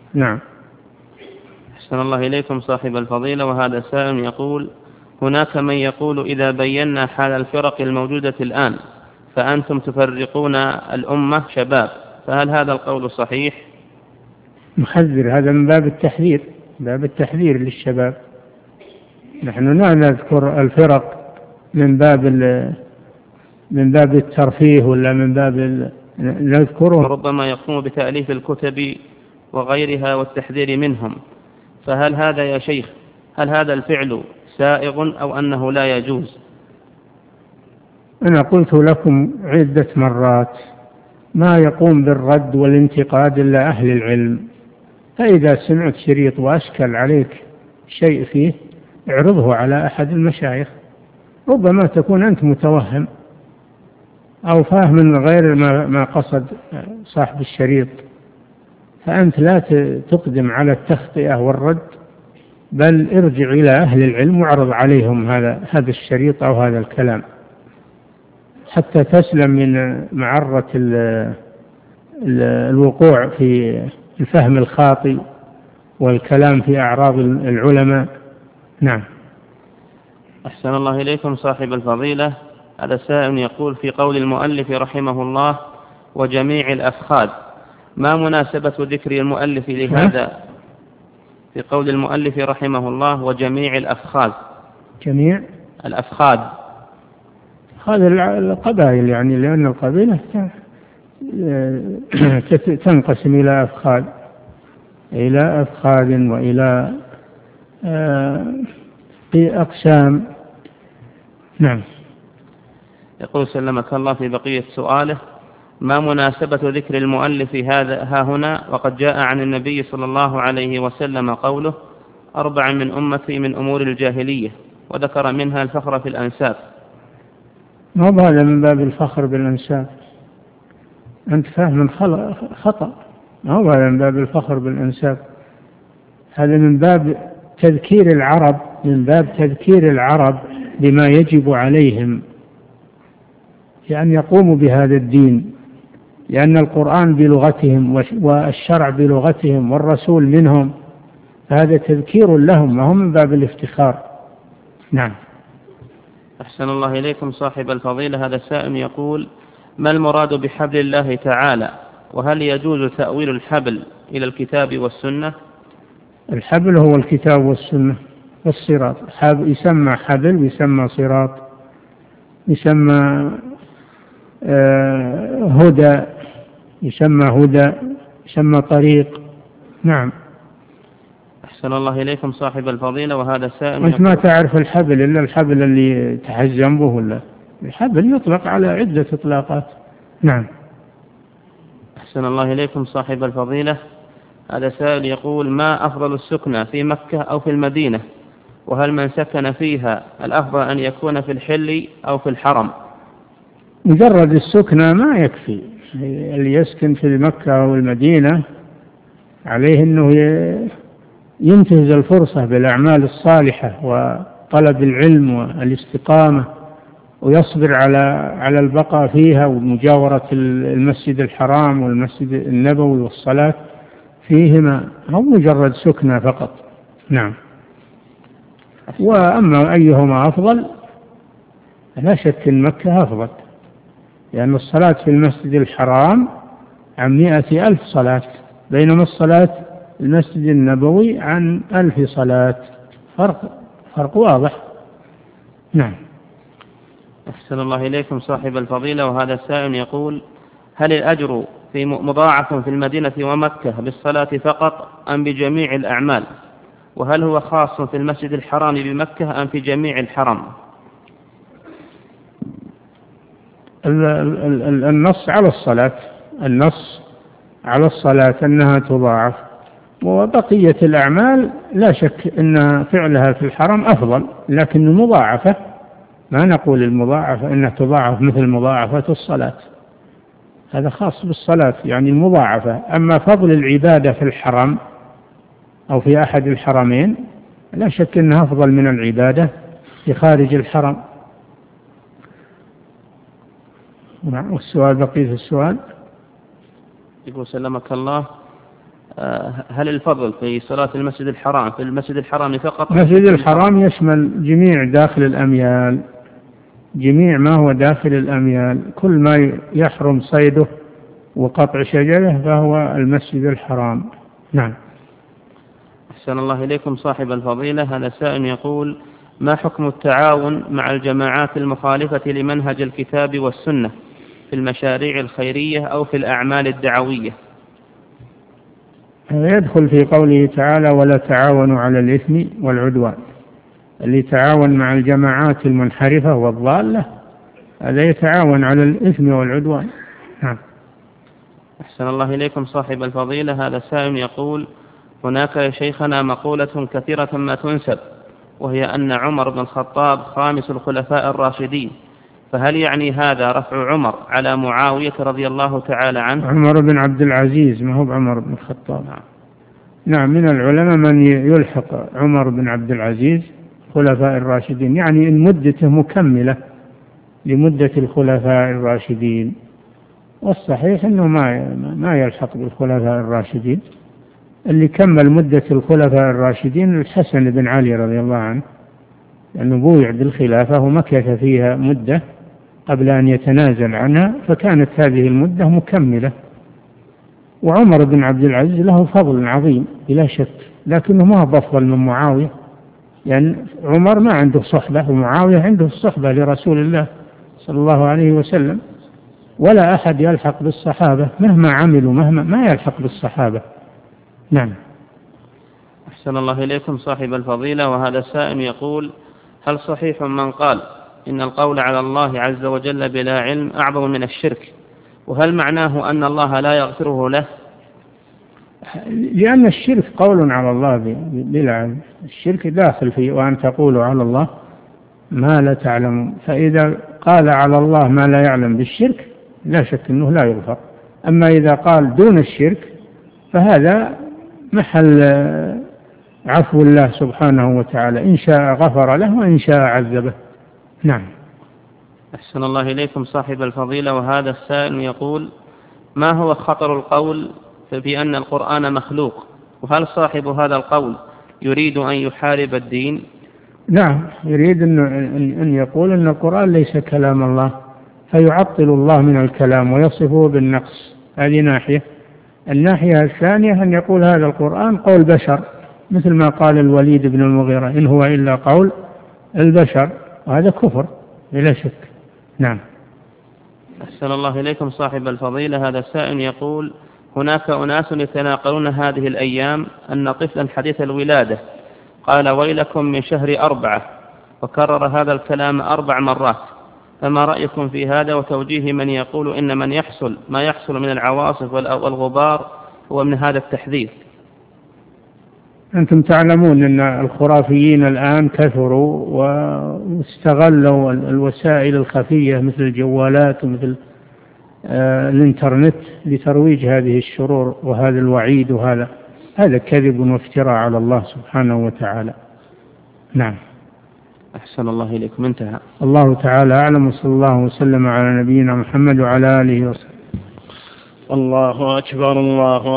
نعم. أحسن الله إليكم صاحب الفضيلة، وهذا سائل يقول: هناك من يقول إذا بينا حال الفرق الموجودة الآن فأنتم تفرقون الأمة شباب، فهل هذا القول صحيح؟ محذر، هذا من باب التحذير، باب التحذير للشباب. نحن لا نذكر الفرق من باب الترفيه ولا من باب نذكره. ربما يقوم بتأليف الكتب وغيرها والتحذير منهم، فهل هذا يا شيخ، هل هذا الفعل سائغ أو أنه لا يجوز؟ أنا قلت لكم عدة مرات ما يقوم بالرد والانتقاد إلا أهل العلم، فإذا سمعت شريط وأشكل عليك شيء فيه اعرضه على أحد المشايخ، ربما تكون أنت متوهم أو فاهم من غير ما قصد صاحب الشريط، فأنت لا تقدم على التخطئة والرد، بل ارجع إلى أهل العلم واعرض عليهم هذا الشريط أو هذا الكلام حتى تسلم من معرة الوقوع في الفهم الخاطئ والكلام في أعراض العلماء. نعم. أحسن الله إليكم صاحب الفضيلة، هذا سائل يقول: في قول المؤلف رحمه الله وجميع الأفخاذ، ما مناسبة ذكر المؤلف لهذا؟ في قول المؤلف رحمه الله وجميع الأفخاذ، جميع الأفخاذ هذا القبائل، يعني لأن القبيلة تنقسم إلى أفخاذ وإلى أقسام. نعم. يقول سلمك الله في بقية سؤاله: ما مناسبة ذكر المؤلف ها هنا وقد جاء عن النبي صلى الله عليه وسلم قوله: 4 من أمتي من أمور الجاهلية، وذكر منها الفخر في الأنساب؟ ما هذا من باب الفخر بالأنساب، أنت فاهم خطأ، ما هو هذا من باب الفخر بالأنساب، هذا من باب تذكير العرب بما يجب عليهم لأن يقوموا بهذا الدين، لأن القرآن بلغتهم والشرع بلغتهم والرسول منهم، فهذا تذكير لهم، ما هو من باب الافتخار. نعم. أحسن الله إليكم صاحب الفضيلة، هذا سائل يقول: ما المراد بحبل الله تعالى، وهل يجوز تأويل الحبل إلى الكتاب والسنة؟ الحبل هو الكتاب والسنة والصراط، يسمى حبل ويسمى صراط، يسمى هدى، يسمى طريق. نعم. أحسن الله إليكم صاحب الفضيلة، وهذا سائل أنت ما تعرف الحبل إلا الحبل اللي تحزم به، ولا الحبل يطلق على عدة إطلاقات. نعم. أحسن الله إليكم صاحب الفضيلة، هذا سائل يقول: ما أفضل السكنى في مكة أو في المدينة، وهل من سكن فيها الأفضل أن يكون في الحل أو في الحرم؟ مجرد السكنى ما يكفي، اللي يسكن في مكة أو المدينة عليه أنه ينتهز الفرصة بالأعمال الصالحة وطلب العلم والاستقامة، ويصبر على البقاء فيها ومجاورة المسجد الحرام والمسجد النبوي والصلاة فيهما، هو مجرد سكنى فقط. نعم. وأما أيهما أفضل، لا شك أن مكة أفضل، لأن الصلاة في المسجد الحرام عن 100,000 صلاة، بينما الصلاة في المسجد النبوي عن 1000 صلاة، فرق واضح. نعم. أحسن الله إليكم صاحب الفضيلة، وهذا سائل يقول: هل الأجر في مضاعف في المدينة ومكة بالصلاة فقط أم بجميع الأعمال؟ وهل هو خاص في المسجد الحرام بمكة أم في جميع الحرم؟ النص على الصلاة أنها تضاعف، وبقية الأعمال لا شك أن فعلها في الحرم أفضل، لكن المضاعفة ما نقول المضاعفة أنها تضاعف مثل مضاعفة الصلاة، هذا خاص بالصلاة يعني المضاعفة. أما فضل العبادة في الحرم أو في أحد الحرمين لا شك أنها أفضل من العبادة في خارج الحرم. والسؤال بقية السؤال يقول سلمك الله: هل الفضل في صلاة المسجد الحرام في المسجد الحرام فقط؟ المسجد الحرام يشمل جميع داخل الأميال، جميع ما هو داخل الأميال، كل ما يحرم صيده وقطع شجره فهو المسجد الحرام. نعم. أحسن الله إليكم صاحب الفضيلة. هذا سائل يقول: ما حكم التعاون مع الجماعات المخالفة لمنهج الكتاب والسنة في المشاريع الخيرية أو في الأعمال الدعوية؟ يدخل في قوله تعالى: ولا تعاونوا على الإثم والعدوان. اللي يتعاون مع الجماعات المنحرفة والضالة هذا يتعاون على الإثم والعدوان. نعم. أحسن الله إليكم صاحب الفضيلة. هذا سائل يقول: هناك يا شيخنا مقولة كثيرة ما تنسب، وهي أن عمر بن الخطاب خامس الخلفاء الراشدين، فهل يعني هذا رفع عمر على معاوية رضي الله تعالى عنه؟ عمر بن عبد العزيز، ما هو عمر بن الخطاب. نعم، من العلماء من يلحق عمر بن عبد العزيز خلفاء الراشدين، يعني إن مدته مكملة لمدة الخلفاء الراشدين، والصحيح أنه ما يلحق بالخلفاء الراشدين. اللي كمل مدة الخلفاء الراشدين الحسن بن علي رضي الله عنه، لأنه بويع بالخلافة ومكث فيها مدة قبل أن يتنازل عنها، فكانت هذه المدة مكملة. وعمر بن عبد العزيز له فضل عظيم بلا شك، لكنه ما هو أفضل من معاوية، لأن يعني عمر ما عنده صحبة ومعاوية عنده الصحبة لرسول الله صلى الله عليه وسلم، ولا أحد يلحق بالصحابة مهما عملوا، مهما ما يلحق بالصحابة. نعم. أحسن الله إليكم صاحب الفضيلة. وهذا سائل يقول: هل صحيح من قال إن القول على الله عز وجل بلا علم أعظم من الشرك؟ وهل معناه أن الله لا يغفره له؟ لأن الشرك قول على الله بلا علم، الشرك داخل فيه، وأن تقولوا على الله ما لا تعلمون. فإذا قال على الله ما لا يعلم بالشرك لا شك أنه لا يغفر. أما إذا قال دون الشرك فهذا محل عفو الله سبحانه وتعالى، إن شاء غفر له وإن شاء عذبه. نعم. أحسن الله إليكم صاحب الفضيلة. وهذا السائل يقول: ما هو خطر القول بأن القرآن مخلوق؟ وهل صاحب هذا القول يريد أن يحارب الدين؟ نعم، يريد أن يقول أن القرآن ليس كلام الله، فيعطل الله من الكلام ويصفه بالنقص. هذه ناحية. الناحية الثانية أن يقول هذا القرآن قول بشر، مثل ما قال الوليد بن المغيرة: إن هو إلا قول البشر، وهذا كفر بلا شك. نعم. أحسن الله إليكم صاحب الفضيلة. هذا السائل يقول: هناك أناس يتناقلون هذه الأيام أن طفلا حديث الولادة قال ويلكم من شهر 4، وكرر هذا الكلام 4 مرات، فما رأيكم في هذا وتوجيه من يقول إن ما يحصل من العواصف والغبار هو من هذا التحذير؟ أنتم تعلمون أن الخرافيين الآن كثروا واستغلوا الوسائل الخفية مثل الجوالات ومثل الإنترنت لترويج هذه الشرور وهذا الوعيد، هذا كذب وافتراء على الله سبحانه وتعالى. نعم. أحسن الله إليكم. انتهى. الله تعالى أعلم، وصلى الله وسلم على نبينا محمد وعلى آله وصحبه. الله أكبر. الله